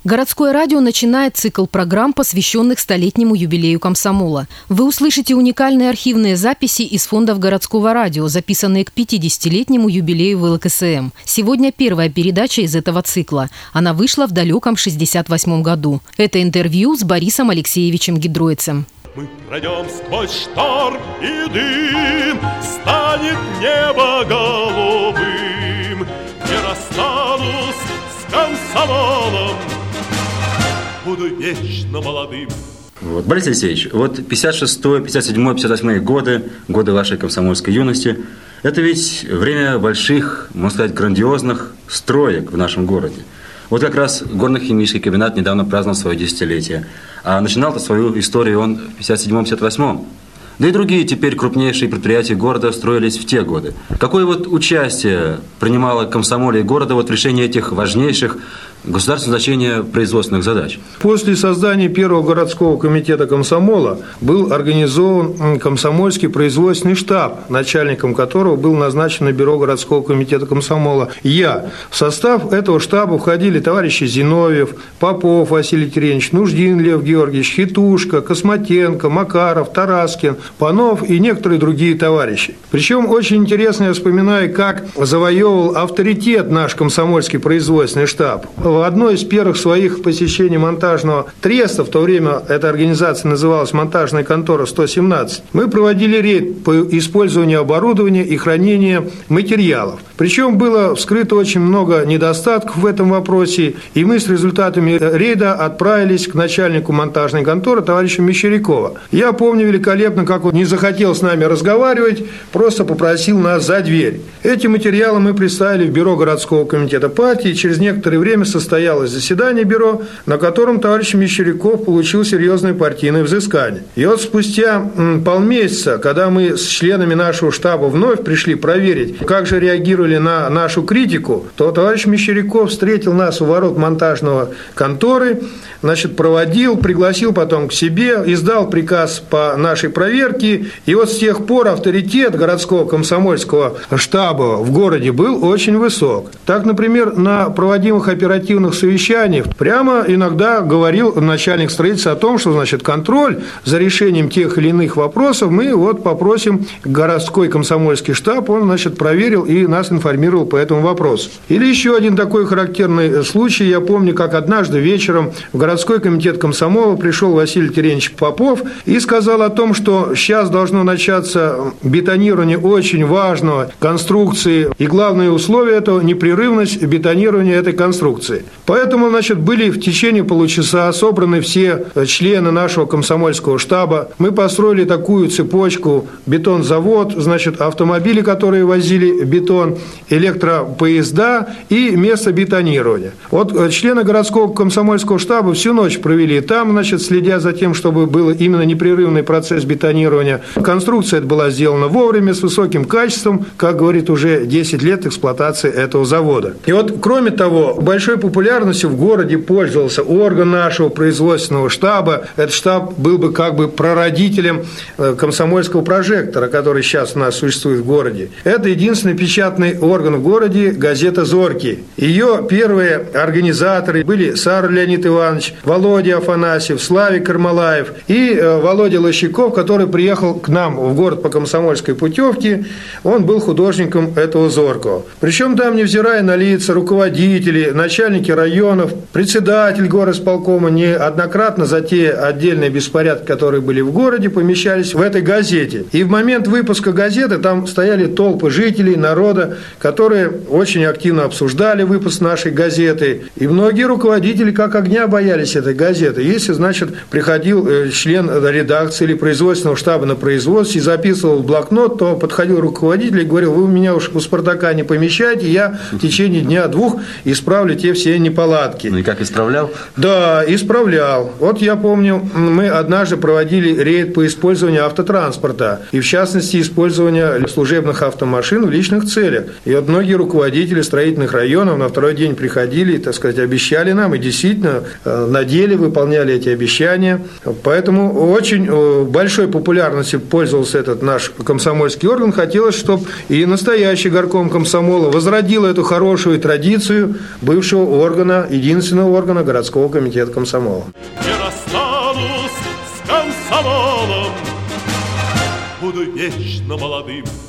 Городское радио начинает цикл программ, посвященных столетнему юбилею комсомола. Вы услышите уникальные архивные записи из фондов городского радио, записанные к 50-летнему юбилею ВЛКСМ. Сегодня первая передача из этого цикла. Она вышла в далеком 1968 году. Это интервью с Борисом Алексеевичем Гидроицем. Мы пройдем сквозь шторм и дым, станет небо голубым. Не расстанусь с комсомолом, буду вечно молодым. Борис Алексеевич, 56-й, 57-й, 58-й годы вашей комсомольской юности, это ведь время больших, можно сказать, грандиозных строек в нашем городе. Как раз горно-химический комбинат недавно праздновал свое десятилетие, а начинал-то свою историю он в 57-58. Да и другие теперь крупнейшие предприятия города строились в те годы. Какое участие принимало комсомолье города в решении этих важнейших государственного значения производственных задач? После создания первого городского комитета комсомола был организован комсомольский производственный штаб, начальником которого был назначен на бюро городского комитета комсомола я. В состав этого штаба входили товарищи Зиновьев, Попов Василий Терентьевич, Нуждин Лев Георгиевич, Хитушка, Космотенко, Макаров, Тараскин, Панов и некоторые другие товарищи. Причем очень интересно я вспоминаю, как завоевывал авторитет наш комсомольский производственный штаб. В одно из первых своих посещений монтажного треста, в то время эта организация называлась «Монтажная контора 117», мы проводили рейд по использованию оборудования и хранения материалов. Причем было вскрыто очень много недостатков в этом вопросе, и мы с результатами рейда отправились к начальнику монтажной конторы товарищу Мещерякова. Я помню великолепно, как он не захотел с нами разговаривать, просто попросил нас за дверь. Эти материалы мы представили в бюро городского комитета партии, и через некоторое время состоялось заседание бюро, на котором товарищ Мещеряков получил серьезное партийное взыскание. И спустя полмесяца, когда мы с членами нашего штаба вновь пришли проверить, как же реагировали на нашу критику, то товарищ Мещеряков встретил нас у ворот монтажного конторы, проводил, пригласил потом к себе, издал приказ по нашей проверке. И с тех пор авторитет городского комсомольского штаба в городе был очень высок. Так, например, на проводимых оперативных совещаниях прямо иногда говорил начальник строительства о том, что, контроль за решением тех или иных вопросов мы попросим городской комсомольский штаб, он, проверил и нас информировал по этому вопросу. Или еще один такой характерный случай, я помню, как однажды вечером в городской комитет комсомола пришел Василий Терентьевич Попов и сказал о том, что сейчас должно начаться бетонирование очень важного конструкции, и главное условие этого – непрерывность бетонирования этой конструкции. Поэтому, были в течение получаса собраны все члены нашего комсомольского штаба. Мы построили такую цепочку: бетонзавод, автомобили, которые возили бетон, электропоезда и место бетонирования. Члены городского комсомольского штаба всю ночь провели там, следя за тем, чтобы был именно непрерывный процесс бетонирования. Конструкция эта была сделана вовремя, с высоким качеством, как говорит, уже 10 лет эксплуатации этого завода. И кроме того, большой популярностью в городе пользовался орган нашего производственного штаба. Этот штаб был бы прародителем комсомольского прожектора, который сейчас у нас существует в городе. Это единственный печатный орган в городе, газета «Зоркий». Ее первые организаторы были Сар Леонид Иванович, Володя Афанасьев, Славик Кармалаев и Володя Лощаков, который приехал к нам в город по комсомольской путевке. Он был художником этого «Зоркого». Причем там, невзирая на лица руководителей, начальники районов, председатель горосполкома неоднократно за те отдельные беспорядки, которые были в городе, помещались в этой газете. И в момент выпуска газеты там стояли толпы жителей, народа, которые очень активно обсуждали выпуск нашей газеты. И многие руководители как огня боялись этой газеты. Если, приходил член редакции или производственного штаба на производстве и записывал в блокнот, то подходил руководитель и говорил: вы меня уж у «Спартака» не помещайте, я в течение дня-двух исправлю те все неполадки. Ну и как исправлял? Да, исправлял. Я помню, мы однажды проводили рейд по использованию автотранспорта, и в частности использования служебных автомашин в личных целях. И вот многие руководители строительных районов на второй день приходили и, так сказать, обещали нам, и действительно на деле выполняли эти обещания. Поэтому очень большой популярностью пользовался этот наш комсомольский орган. Хотелось, чтобы и настоящий горком комсомола возродил эту хорошую традицию бывшего органа, единственного органа городского комитета комсомола. Не расстанусь с комсомолом, буду вечно молодым.